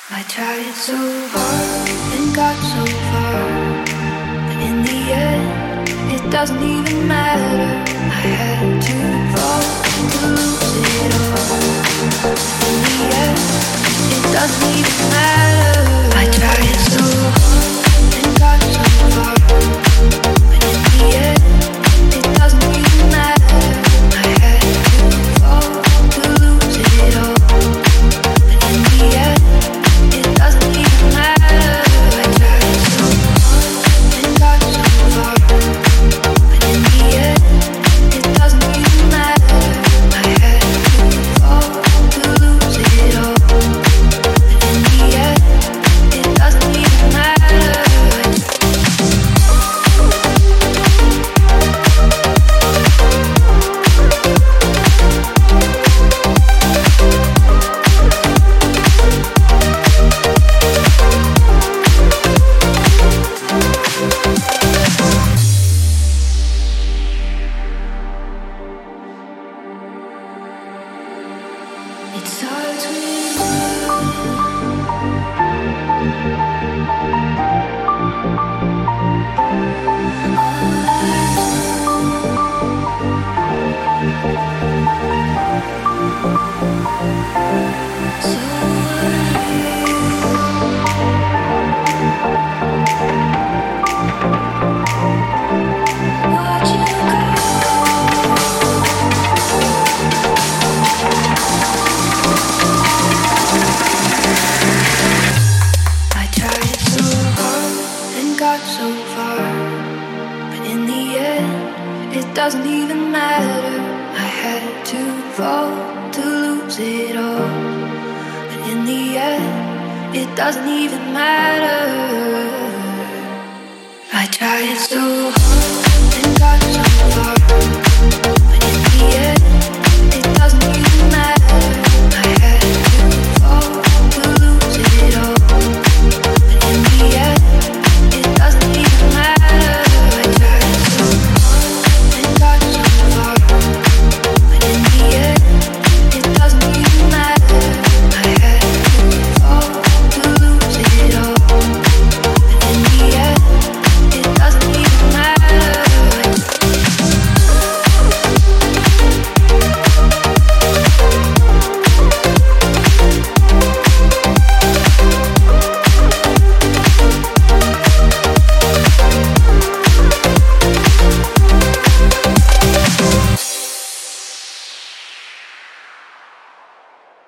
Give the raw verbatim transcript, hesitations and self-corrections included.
I tried so hard and got so far, but in the end, it doesn't even matter. I had to fall to lose it all. In the end, it doesn't even matter. I tried so hard and got so far, but in the end, it doesn't even matter. I had to fall to lose it all. But in the end, it doesn't even matter. I tried so hard and got so far, but in the end, it doesn't even matter. I had to fall to lose it all. But in the end, it doesn't even matter. It starts with so far, but in the end, it doesn't even matter. I had to fall to lose it all, but in the end, it doesn't even matter. I tried so hard and got so far.